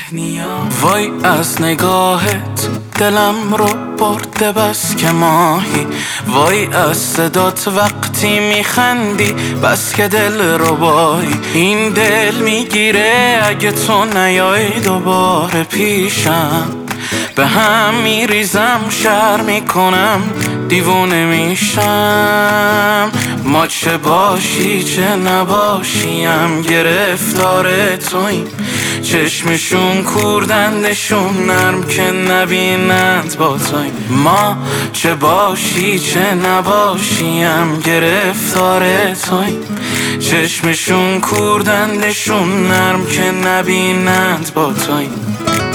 وای از نگاهت دلم رو برده بس که ماهی، وای از صدات وقتی میخندی بس که دل رو بایی. این دل میگیره اگه تو نیای دوباره پیشم، به هم میریزم شر میکنم دیوونه میشم. ما چه باشی چه نباشیم گرفتار تویم، چشمشون کوردندشون نرم که نبینند با تویم. ما چه باشی چه نباشیم گرفتار تویم، چشمشون کوردندشون نرم که نبینند با تویم.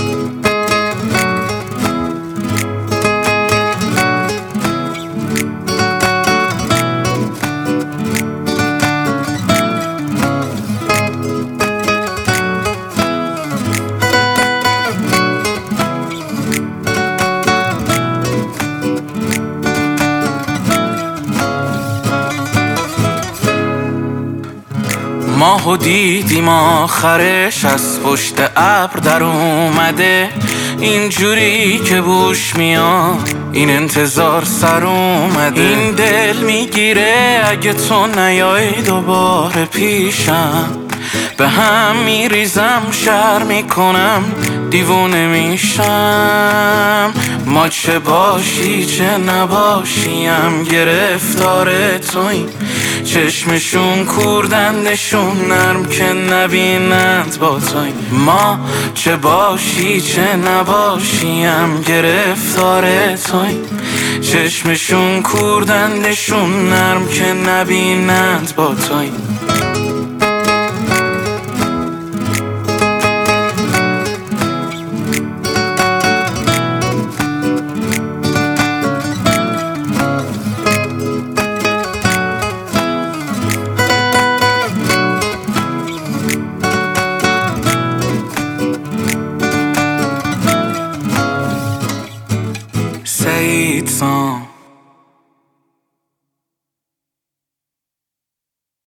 ماهو دیدیم آخرش از پشت ابر در اومده، اینجوری که بوش میاد این انتظار سر اومده. این دل میگیره اگه تو نیای دوباره پیشم، به هم میریزم شر میکنم دیوونه میشم. ما چه باشی چه نباشیم گرفتار تویم، چشمشون کوردندشون نرم که نبینند با تویم. ما چه باشی چه نباشیم گرفتار تویم، چشمشون کوردندشون نرم که نبینند با تویم.